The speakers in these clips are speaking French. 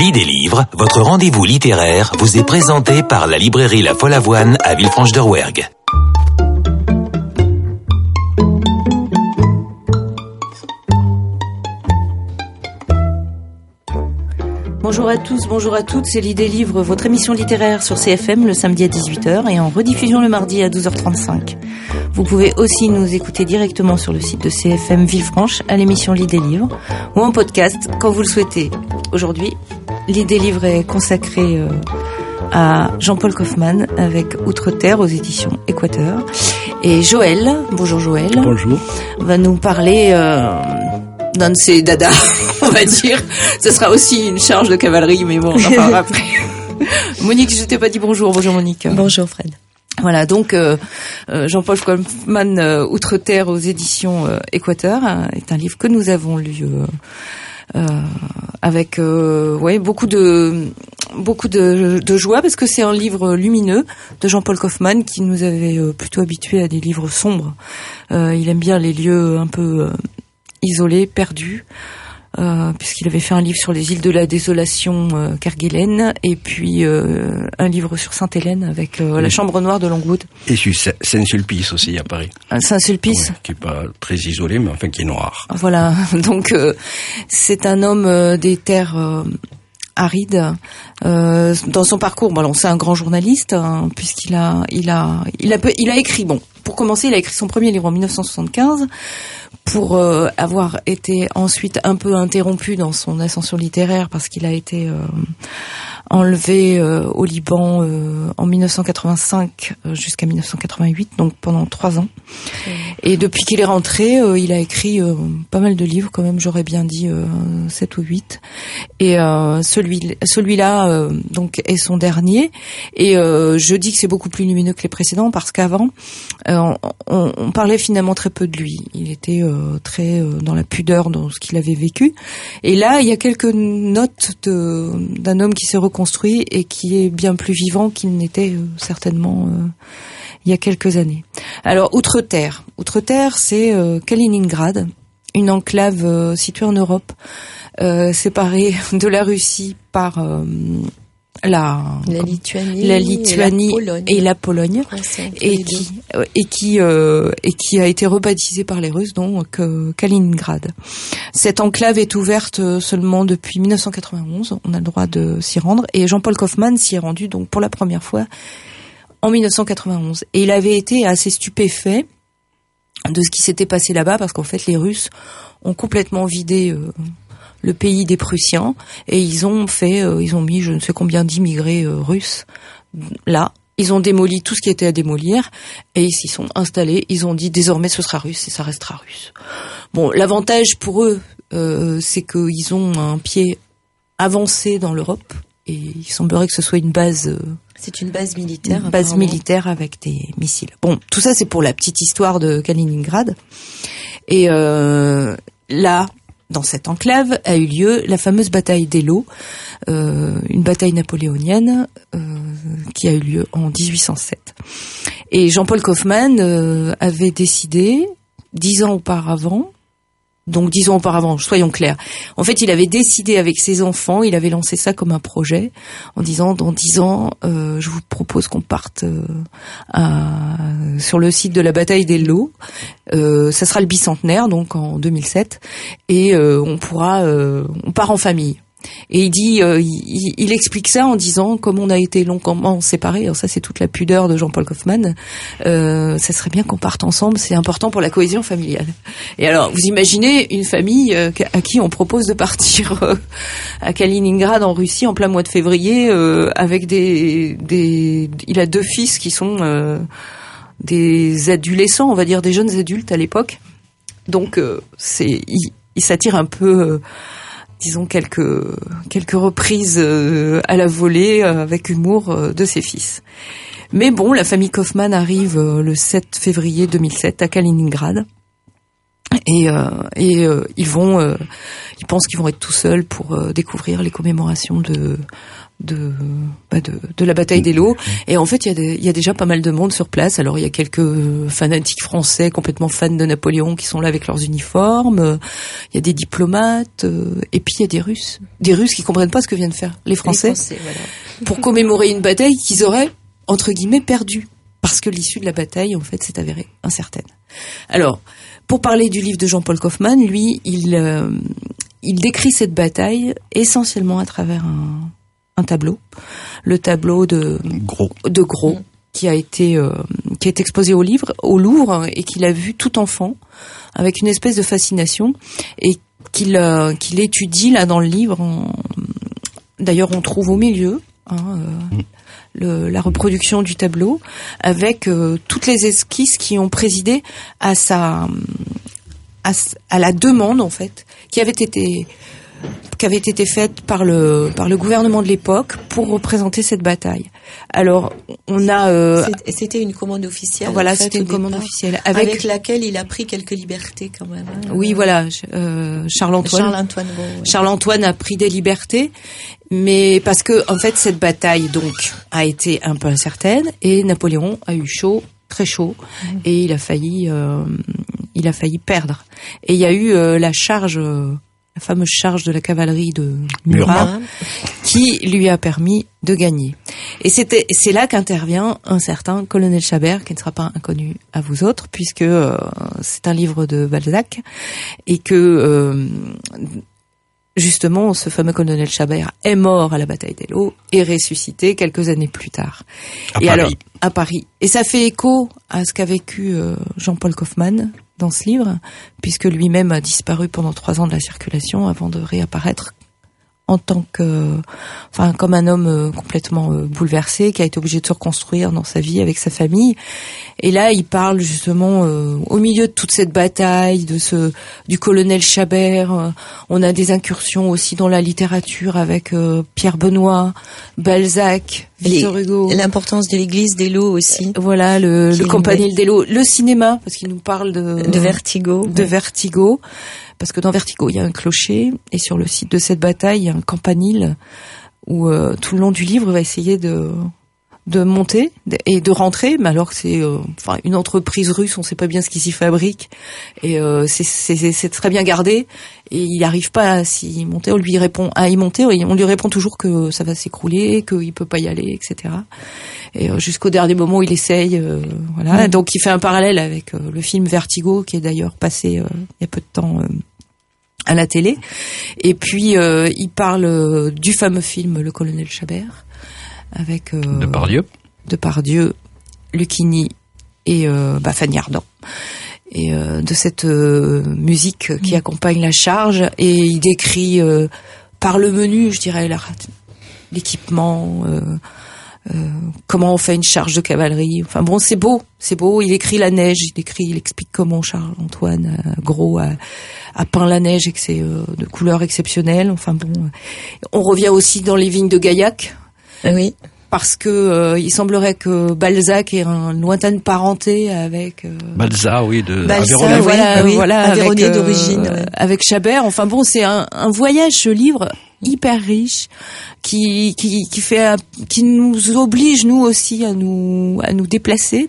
Lis des livres, votre rendez-vous littéraire vous est présenté par la librairie La Follavoine à Villefranche-de-Rouergue. Bonjour à tous, bonjour à toutes, c'est Lis des livres, votre émission littéraire sur CFM le samedi à 18h et en rediffusion le mardi à 12h35. Vous pouvez aussi nous écouter directement sur le site de CFM Villefranche à l'émission Lis des livres ou en podcast quand vous le souhaitez. Aujourd'hui, Lis des livres est consacré à Jean-Paul Kaufmann avec Outre-Terre aux éditions Équateur. Et Joël, bonjour Joël. Bonjour. Va nous parler d'un de ses dadas, on va dire. Ce sera aussi une charge de cavalerie, mais bon, on en parlera après. Monique, je t'ai pas dit bonjour. Bonjour Monique. Bonjour Fred. Voilà, donc Jean-Paul Kaufmann, Outre-Terre aux éditions Équateur, est un livre que nous avons lu avec beaucoup de joie, parce que c'est un livre lumineux de Jean-Paul Kaufmann qui nous avait plutôt habitués à des livres sombres. Il aime bien les lieux un peu isolés, perdus. Puisqu'il avait fait un livre sur les îles de la désolation, Kerguelen, et puis un livre sur Sainte-Hélène avec la Chambre Noire de Longwood. Et sur Saint-Sulpice aussi à Paris. Saint-Sulpice, qui est pas très isolé, mais enfin qui est noir. Voilà, donc c'est un homme des terres arides. Dans son parcours, c'est un grand journaliste, puisqu'il a écrit. Bon, pour commencer, il a écrit son premier livre en 1975. Pour avoir été ensuite un peu interrompu dans son ascension littéraire parce qu'il a été enlevé au Liban en 1985 jusqu'à 1988, donc pendant 3 ans. Et depuis qu'il est rentré, il a écrit pas mal de livres, quand même, j'aurais bien dit 7 ou 8. Et celui-là donc est son dernier. Et je dis que c'est beaucoup plus lumineux que les précédents parce qu'avant, on parlait finalement très peu de lui. Il était très dans la pudeur dans ce qu'il avait vécu. Et là, il y a quelques notes d'un homme qui s'est reconstruit et qui est bien plus vivant qu'il n'était certainement il y a quelques années. Alors, Outre-Terre. Outre-Terre, c'est Kaliningrad, une enclave située en Europe, séparée de la Russie par la Lituanie et la Pologne, et qui a été rebaptisée par les Russes donc Kaliningrad. Cette enclave est ouverte seulement depuis 1991. On a le droit de s'y rendre, et Jean-Paul Kaufmann s'y est rendu donc pour la première fois en 1991. Et il avait été assez stupéfait de ce qui s'était passé là-bas, parce qu'en fait les Russes ont complètement vidé le pays des Prussiens, et ils ont mis je ne sais combien d'immigrés russes là. Ils ont démoli tout ce qui était à démolir, et ils s'y sont installés. Ils ont dit désormais ce sera russe et ça restera russe. Bon, l'avantage pour eux, c'est qu'ils ont un pied avancé dans l'Europe, et il semblerait que ce soit une base. C'est une base militaire. Une base militaire avec des missiles. Bon, tout ça c'est pour la petite histoire de Kaliningrad. Et là, dans cette enclave, a eu lieu la fameuse bataille d'Eylau, une bataille napoléonienne qui a eu lieu en 1807. Et Jean-Paul Kaufmann avait décidé, 10 ans auparavant, soyons clairs. En fait, il avait décidé avec ses enfants, il avait lancé ça comme un projet, en disant, dans 10 ans, je vous propose qu'on parte sur le site de la bataille d'Eylau. Ça sera le bicentenaire, donc en 2007, et on part en famille. Et il dit, il explique ça en disant, comme on a été longtemps séparés, alors ça c'est toute la pudeur de Jean-Paul Kaufmann, ça serait bien qu'on parte ensemble, c'est important pour la cohésion familiale. Et alors, vous imaginez une famille à qui on propose de partir à Kaliningrad en Russie en plein mois de février, avec il a 2 fils qui sont des adolescents, on va dire des jeunes adultes à l'époque. Donc il s'attire un peu disons quelques reprises à la volée avec humour de ses fils. Mais bon, la famille Kaufmann arrive le 7 février 2007 à Kaliningrad, et ils pensent qu'ils vont être tout seuls pour découvrir les commémorations de la bataille d'Eylau. Et en fait, il y a déjà pas mal de monde sur place. Alors, il y a quelques fanatiques français complètement fans de Napoléon qui sont là avec leurs uniformes. Il y a des diplomates. Et puis, il y a des Russes. Des Russes qui comprennent pas ce que viennent faire les Français. Voilà. Pour commémorer une bataille qu'ils auraient, entre guillemets, perdue. Parce que l'issue de la bataille, en fait, s'est avérée incertaine. Alors, pour parler du livre de Jean-Paul Kaufmann, lui, il décrit cette bataille essentiellement à travers un tableau, le tableau de Gros, qui a été exposé au Louvre et qu'il a vu tout enfant avec une espèce de fascination et qu'il étudie là dans le livre. D'ailleurs, on trouve au milieu la reproduction du tableau avec toutes les esquisses qui ont présidé à la demande en fait qui avait été faite par le gouvernement de l'époque pour représenter cette bataille. Alors, on a c'était une commande officielle. Voilà, c'était une commande officielle avec laquelle il a pris quelques libertés quand même. Oui, voilà, Charles-Antoine a pris des libertés, mais parce que en fait cette bataille donc a été un peu incertaine et Napoléon a eu chaud, très chaud, et il a failli perdre. Et il y a eu la fameuse charge de la cavalerie de Murat qui lui a permis de gagner. Et c'est là qu'intervient un certain colonel Chabert, qui ne sera pas inconnu à vous autres, puisque c'est un livre de Balzac, et que justement, ce fameux colonel Chabert est mort à la bataille d'Eylau et ressuscité quelques années plus tard. À Paris. Et ça fait écho à ce qu'a vécu Jean-Paul Kaufmann dans ce livre, puisque lui-même a disparu pendant 3 ans de la circulation avant de réapparaître en tant comme un homme complètement bouleversé, qui a été obligé de se reconstruire dans sa vie avec sa famille. Et là, il parle justement au milieu de toute cette bataille, du colonel Chabert. On a des incursions aussi dans la littérature avec Pierre Benoît, Balzac, Victor Hugo. L'importance de l'église d'Eylau aussi. Voilà, le campanile d'Eylau. Le cinéma, parce qu'il nous parle de Vertigo. De Vertigo. Parce que dans Vertigo, il y a un clocher, et sur le site de cette bataille, il y a un campanile où tout le long du livre, il va essayer de monter et de rentrer, mais alors que c'est une entreprise russe, on sait pas bien ce qu'ils s'y fabriquent, et c'est très bien gardé, et il n'arrive pas à s'y monter. On lui répond à y monter, et on lui répond toujours que ça va s'écrouler, qu'il peut pas y aller, etc. Et jusqu'au dernier moment où il essaye, voilà. Donc il fait un parallèle avec le film Vertigo, qui est d'ailleurs passé il y a peu de temps à la télé. Et puis il parle du fameux film Le Colonel Chabert avec Depardieu, Lucchini et Fanny Ardant, et de cette musique qui accompagne la charge, et il décrit par le menu, je dirais, l'équipement, comment on fait une charge de cavalerie. Enfin bon, c'est beau. Il écrit la neige, il explique comment Charles-Antoine Gros a peint la neige et que c'est de couleurs exceptionnelles. Enfin bon, on revient aussi dans les vignes de Gaillac. Oui. Parce que il semblerait que Balzac ait une lointaine parenté avec Balzac, oui, Balzac, voilà, Aveyronais d'origine, avec Chabert. Enfin bon, c'est un voyage, ce livre hyper riche, qui nous oblige nous aussi à nous déplacer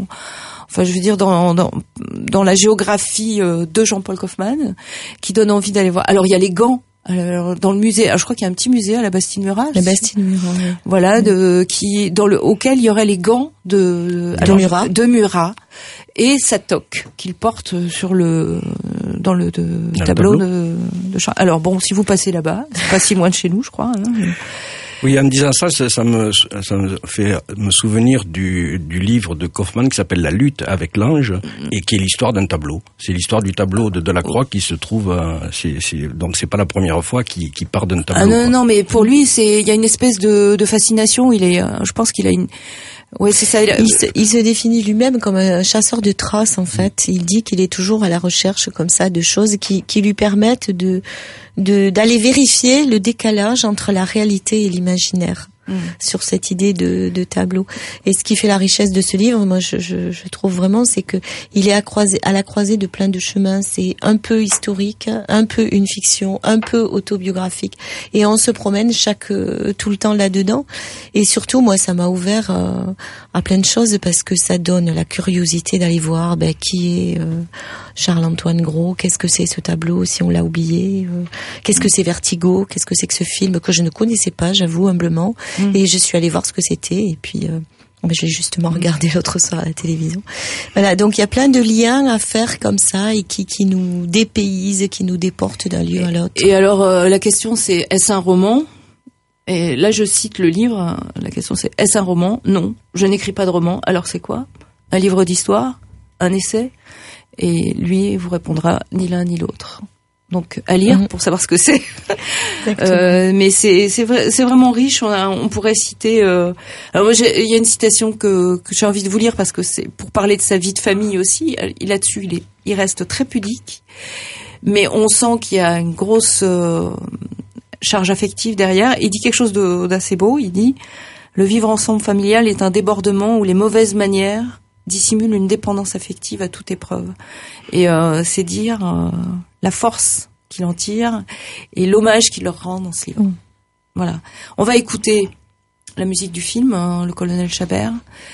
dans la géographie de Jean-Paul Kaufmann, qui donne envie d'aller voir. Alors il y a les gants. Alors, dans le musée, je crois qu'il y a un petit musée à la Bastide-Murat. La Bastide-Murat, oui. Voilà, auquel il y aurait les gants de Murat et sa toque qu'il porte dans le tableau de Charles. Alors bon, si vous passez là-bas, c'est pas si loin de chez nous, je crois. Oui, en disant ça me fait me souvenir du livre de Kaufmann qui s'appelle La lutte avec l'ange, et qui est l'histoire d'un tableau. C'est l'histoire du tableau de Delacroix qui se trouve, donc c'est pas la première fois qu'il part d'un tableau. Non, mais pour lui, il y a une espèce de fascination. Je pense qu'il a une. Oui, c'est ça. Il se définit lui-même comme un chasseur de traces, en fait. Il dit qu'il est toujours à la recherche, comme ça, de choses qui lui permettent d'aller vérifier le décalage entre la réalité et l'imaginaire. sur cette idée de tableau. Et ce qui fait la richesse de ce livre, moi je trouve vraiment, c'est que il est à la croisée de plein de chemins. C'est un peu historique, un peu une fiction, un peu autobiographique, et on se promène tout le temps là-dedans. Et surtout, moi, ça m'a ouvert à plein de choses, parce que ça donne la curiosité d'aller voir qui est Charles-Antoine Gros, qu'est-ce que c'est ce tableau, si on l'a oublié, qu'est-ce que c'est Vertigo, qu'est-ce que c'est que ce film que je ne connaissais pas, j'avoue humblement, et je suis allée voir ce que c'était, et puis j'ai justement regardé l'autre soir à la télévision. Voilà, donc il y a plein de liens à faire comme ça, et qui nous dépaysent, qui nous déportent d'un lieu à l'autre. Et alors la question c'est, est-ce un roman ? Et là je cite le livre, la question c'est, est-ce un roman ? Non, je n'écris pas de roman, alors c'est quoi ? Un livre d'histoire ? Un essai ? Et lui vous répondra ni l'un ni l'autre. Donc à lire pour savoir ce que c'est. Mais c'est vraiment riche. On pourrait citer. Alors moi, il y a une citation que j'ai envie de vous lire, parce que c'est pour parler de sa vie de famille aussi. Là-dessus, il reste très pudique, mais on sent qu'il y a une grosse charge affective derrière. Il dit quelque chose d'assez beau. Il dit: le vivre ensemble familial est un débordement où les mauvaises manières dissimulent une dépendance affective à toute épreuve. Et c'est dire la force qu'il en tire et l'hommage qu'il leur rend dans ce livre. Voilà. On va écouter la musique du film, le colonel Schubert.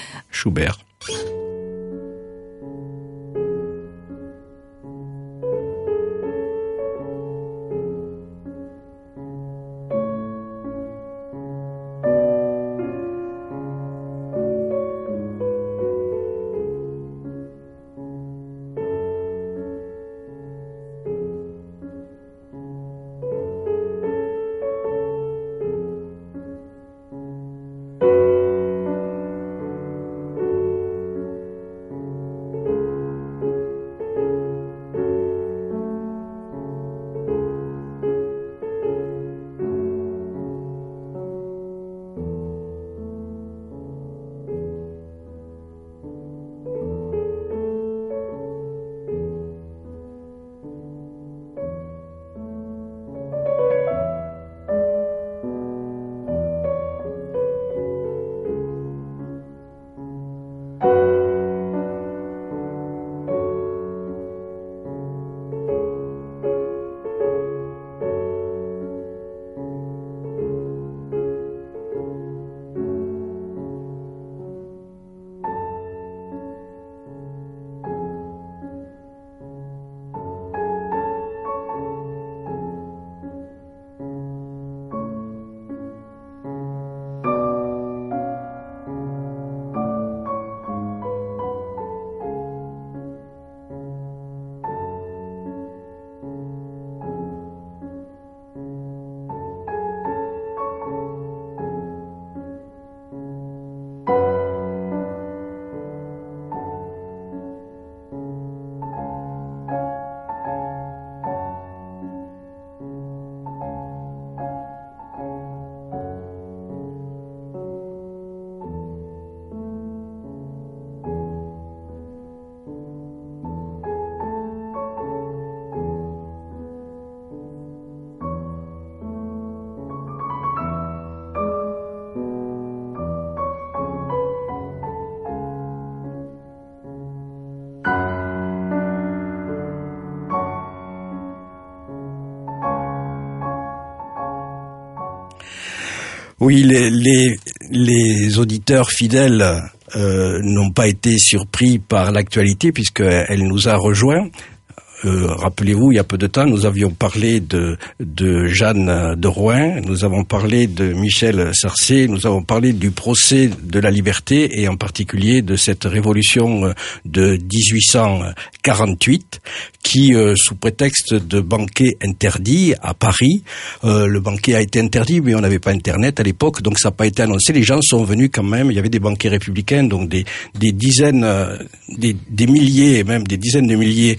Oui, les auditeurs fidèles n'ont pas été surpris par l'actualité, puisqu'elle nous a rejoints. Rappelez-vous, il y a peu de temps, nous avions parlé de Jeanne de Rouen, nous avons parlé de Michel Sarcey, nous avons parlé du procès de la liberté, et en particulier de cette révolution de 1848 qui, sous prétexte de banquet interdit à Paris, le banquet a été interdit, mais on n'avait pas Internet à l'époque, donc ça n'a pas été annoncé. Les gens sont venus quand même, il y avait des banquets républicains, donc des dizaines, des milliers, même des dizaines de milliers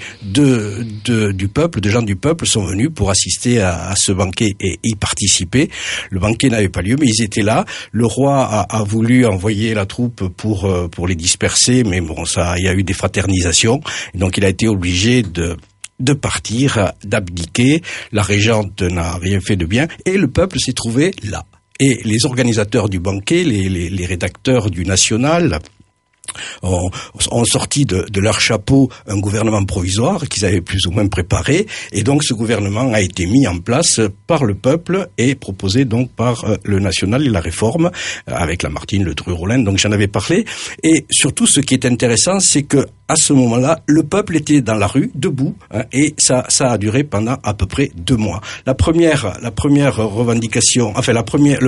du peuple, de gens du peuple sont venus pour assister à ce banquet et y participer. Le banquet n'avait pas lieu, mais ils étaient là. Le roi a voulu envoyer la troupe pour les disperser, mais bon, il y a eu des fraternisations, donc il a été obligé de partir, d'abdiquer. La régente n'a rien fait de bien, et le peuple s'est trouvé là. et les organisateurs du banquet, les rédacteurs du National, ont sorti de leur chapeau un gouvernement provisoire qu'ils avaient plus ou moins préparé, et donc ce gouvernement a été mis en place par le peuple et proposé donc par le National et la Réforme, avec Lamartine, Le Dru-Rollin, donc j'en avais parlé. Et surtout, ce qui est intéressant, c'est que à ce moment-là, le peuple était dans la rue, debout, et ça a duré pendant à peu près 2 mois. La première revendication, enfin la première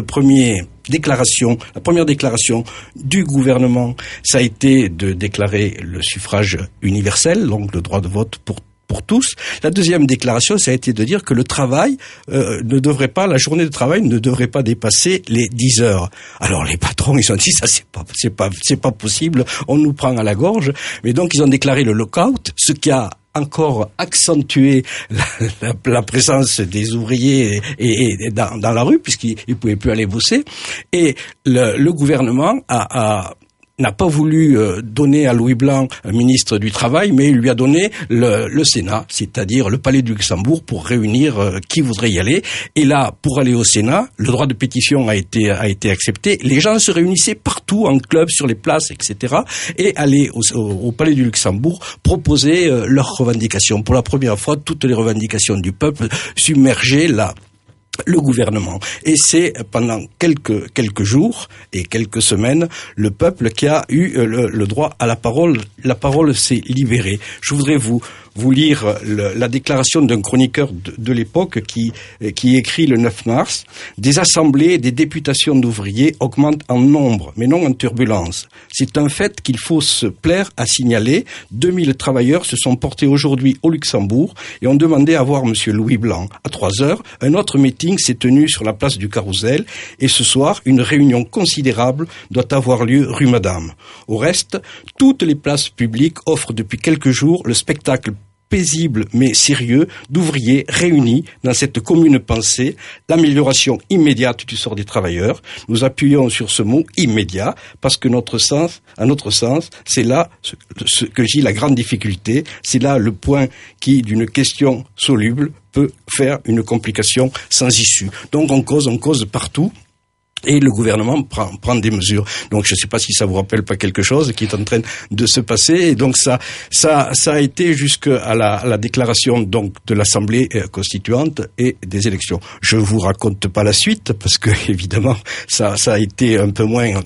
déclaration du gouvernement, ça a été de déclarer le suffrage universel, donc le droit de vote pour tous. La deuxième déclaration, ça a été de dire que le travail la journée de travail ne devrait pas dépasser les 10 heures. Alors les patrons, ils ont dit ça c'est pas possible, on nous prend à la gorge. Mais donc ils ont déclaré le lockout, ce qui a encore accentué la présence des ouvriers et dans la rue, puisqu'ils pouvaient plus aller bosser. Et le gouvernement n'a pas voulu donner à Louis Blanc, ministre du Travail, mais il lui a donné le Sénat, c'est-à-dire le Palais du Luxembourg, pour réunir qui voudrait y aller. Et là, pour aller au Sénat, le droit de pétition a été accepté. Les gens se réunissaient partout, en club, sur les places, etc., et allaient au Palais du Luxembourg proposer leurs revendications. Pour la première fois, toutes les revendications du peuple submergeaient le gouvernement. Et c'est pendant quelques jours et quelques semaines, le peuple qui a eu le droit à la parole. La parole s'est libérée. Je voudrais vous lire la déclaration d'un chroniqueur de l'époque qui écrit le 9 mars. Des assemblées et des députations d'ouvriers augmentent en nombre, mais non en turbulence. C'est un fait qu'il faut se plaire à signaler. 2000 travailleurs se sont portés aujourd'hui au Luxembourg et ont demandé à voir monsieur Louis Blanc. À 3 heures, un autre meeting s'est tenu sur la place du Carrousel et ce soir, une réunion considérable doit avoir lieu rue Madame. Au reste, toutes les places publiques offrent depuis quelques jours le spectacle paisible mais sérieux d'ouvriers réunis dans cette commune pensée, l'amélioration immédiate du sort des travailleurs. Nous appuyons sur ce mot immédiat parce que à notre sens, c'est là ce que j'ai la grande difficulté, c'est là le point qui, d'une question soluble, peut faire une complication sans issue. Donc on cause partout. Et le gouvernement prend des mesures. Donc je ne sais pas si ça vous rappelle pas quelque chose qui est en train de se passer. Et donc ça a été jusqu'à la déclaration donc de l'Assemblée constituante et des élections. Je vous raconte pas la suite parce que évidemment ça a été un peu moins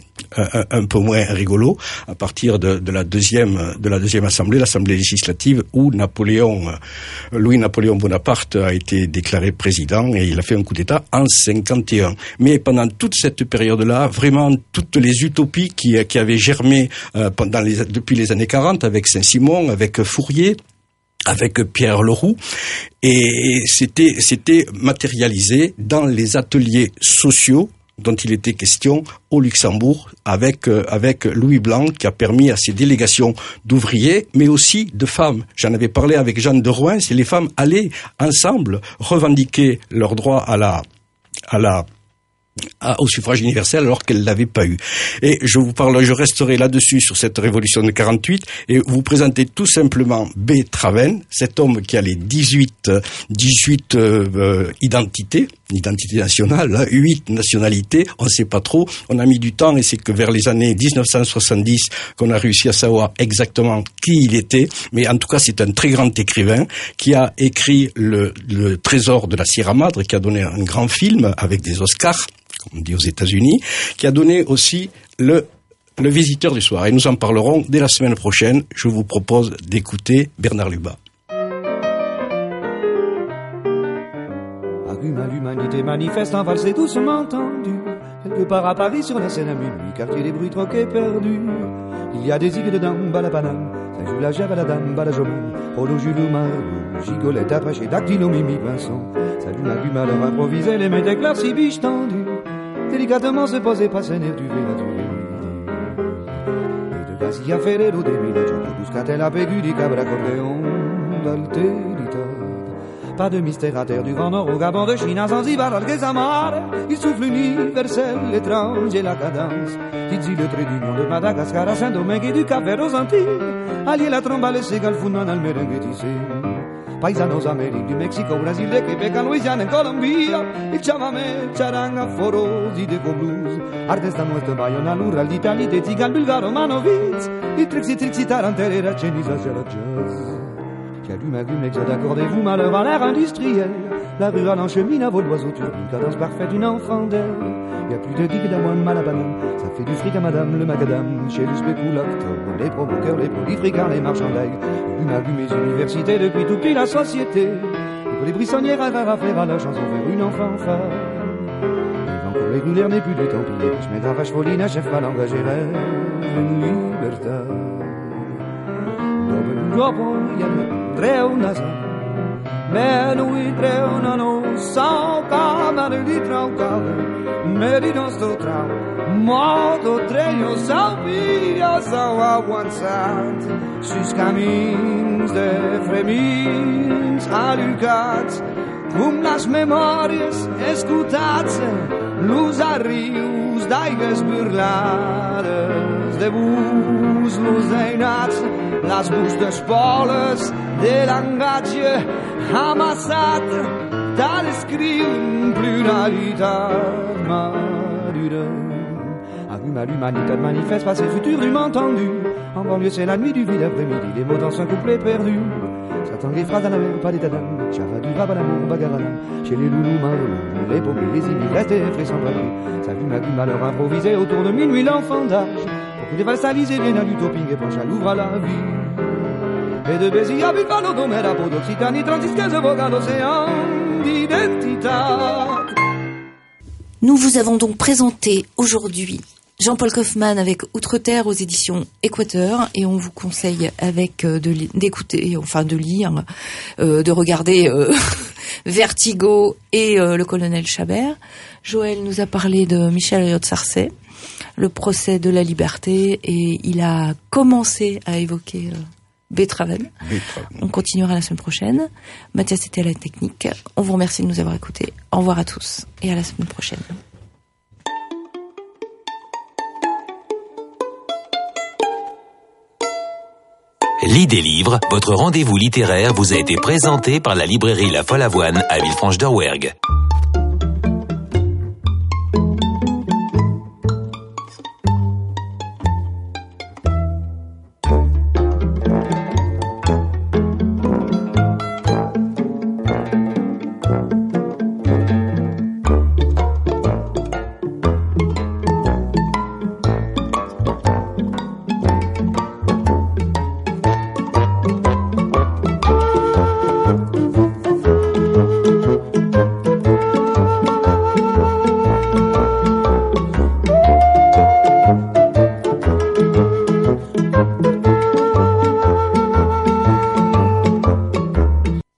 rigolo à partir de la deuxième assemblée, l'Assemblée législative, où Louis-Napoléon Bonaparte a été déclaré président et il a fait un coup d'État en 51. Mais pendant toute cette période-là, vraiment toutes les utopies qui avaient germé depuis les années 40 avec Saint-Simon, avec Fourier, avec Pierre Leroux, et c'était matérialisé dans les ateliers sociaux dont il était question au Luxembourg avec Louis Blanc, qui a permis à ces délégations d'ouvriers, mais aussi de femmes. J'en avais parlé avec Jeanne de Rouen, c'est les femmes allaient ensemble revendiquer leur droit au suffrage universel alors qu'elle l'avait pas eu. Et je resterai là-dessus sur cette révolution de 48 et vous présenter tout simplement B. Traven, cet homme qui a les 18 identités nationales, 8 nationalités, on sait pas trop, on a mis du temps et c'est que vers les années 1970 qu'on a réussi à savoir exactement qui il était, mais en tout cas c'est un très grand écrivain qui a écrit le Trésor de la Sierra Madre, qui a donné un grand film avec des Oscars, comme on dit aux États-Unis, qui a donné aussi le Visiteur du soir. Et nous en parlerons dès la semaine prochaine. Je vous propose d'écouter Bernard Lubat. L'humanité manifeste en valse doucement tendue, quelque part à Paris sur la Seine à minuit, quartier des bruits troqués perdus. Il y a des îles dedans, balapanam, ça joue la gère à la dame, balajoman, Polo, Jules, Marlou, Gigolette, Apaché, Dactylo, Mimi, Vincent. Salut ma gueule, alors improviser les métiers clairs, si biche tendue, délicatement se poser, pas s'énerve du verre à du et de Basia Ferrero, des Mila, Gioco, Buscatella, Pegudi, Cabra, Cordeon, d'Alterita. Pas de mystère à terre, du Grand Nord au Gabon, de Chine à Zanzibar, Algezamar. Il souffle universel, l'étrange et la cadence. Tizi le trait d'union de Madagascar à Saint-Domingue et du Cap-Vert aux Antilles. Allier la trombe à l'Ességal, Founan, al merengue tissé. paisanos América, du Mexico, Brasil, de Quebec, en Louisiane, en Colombia, il chamamé, charanga, foros, ideco blues, artista nuestro, Bayona, Lural, d'Italie, de Tsigan, Bulgaro, Manovitz, il trixi, tarantelle, Chenisa, la jazz. J'allume, exode, accordez-vous, malheur à l'ère industrielle. La rurale en chemine à vol d'oiseaux turbine, cadence parfaite d'une enfant d'elle. Y a plus de digue d'avoine, mal à banane, ça fait du fric à madame, le macadam, chez le spéculateur, les promoteurs, les prolifricains, les marchandailles. Allume mes universités depuis tout petit la société. Et pour les brissonnières à faire à la chanson vers une enfant phare. Encore régulière n'est plus de temps pillé, je mets dans vache foline, à chef mal engagé, rêve, une libertad. Dopo je treu nazar, menu i treu na no sau camere di traucare, meri nostro trau, modo treio sau via sau avançat, sus camins de fremins alucats, com las memòries escutats, los arrius d'aigues burlades, de bus los einats, las bus d'espoles de l'engatge amassat, tal escriu une pluralitat madura. Allume l'humanité manifeste passé futur du entendu. En banlieue c'est la nuit du vide après-midi, les mots dans un couplet perdu. J'attends les phrases à la mer, pas d'état d'âme. Java du rap à l'amour, bagarre chez les loulous marrons, les paumés, les immigrés, restés frais sans braquer. S'allume à l'heure improvisée autour de minuit l'enfant d'âge. Pour que les valses alisées viennent à l'utoping et penchent à l'ouvre à la vie. E de Bézia, Buffalo, Domera, Bodoccitani, Transiscaise, Voga, l'océan d'identità. Nous vous avons donc présenté aujourd'hui Jean-Paul Kaufmann avec Outre-Terre aux éditions Équateur, et on vous conseille avec d'écouter, enfin de lire, de regarder Vertigo et Le Colonel Chabert. Joël nous a parlé de Michel Elliott-Sarcey, Le procès de la liberté, et il a commencé à évoquer Beethoven. On continuera la semaine prochaine. Mathias était à la technique. On vous remercie de nous avoir écoutés. Au revoir à tous et à la semaine prochaine. L'idée livre, votre rendez-vous littéraire vous a été présenté par la librairie La Folle Avoine à Villefranche-de-Rouergue.